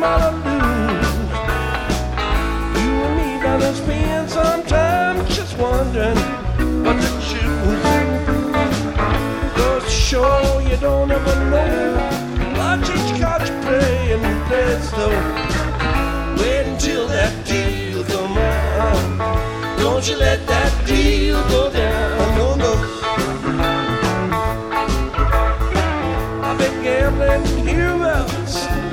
all lose. You and me gonna spend some time just wondering what to choose. Goes to show you don't ever know. Watch each card you play and you play it slow. Wait until that deal come on. Don't you let that deal go down. No, no. I've been gambling hereabouts